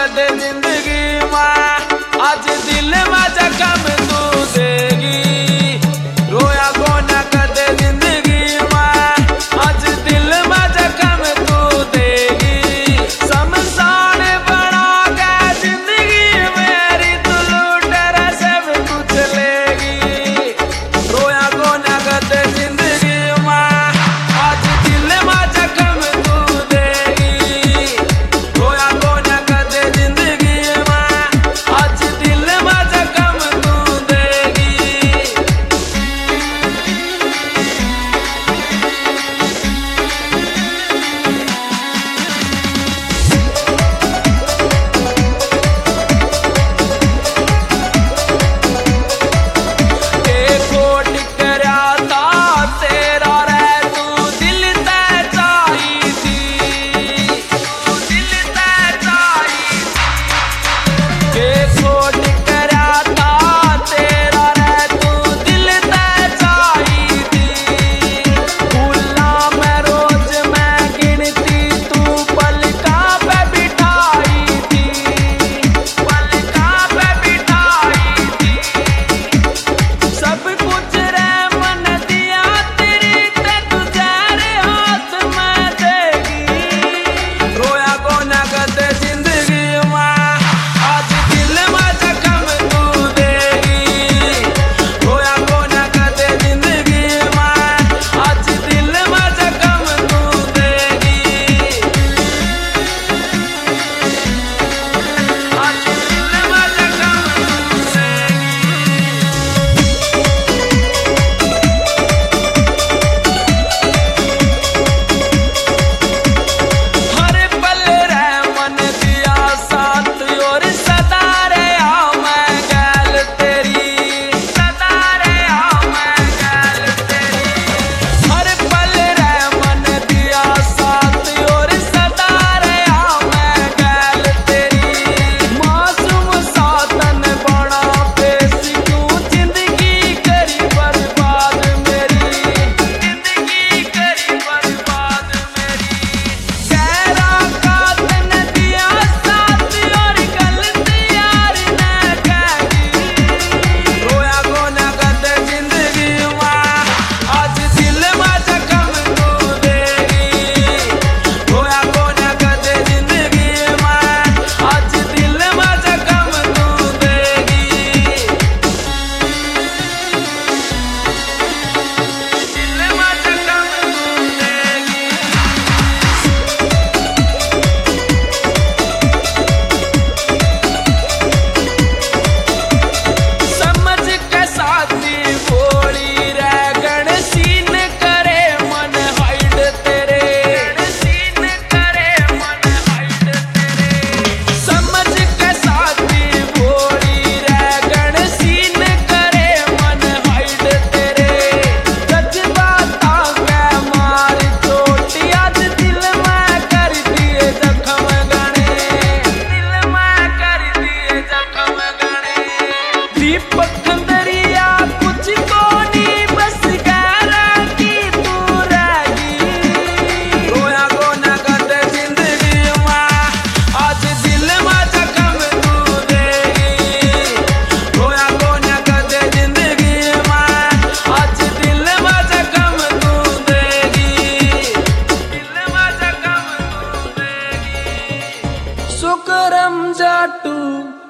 कदे जिंदगी में आज दिल में जख्म तू देगी। रोया को न कदे जिंदगी में आज दिल में जख्म तू देगी। शमशान बना के जिंदगी मेरी तू लूट रहा सब कुछ लेगी। रोया को न कदे जिंदगी में आज दिल में जख्म तू देगी। रोया को न कदे जिंदगी में आज दिल में जख्म तू देगी। शुक्रम जाटू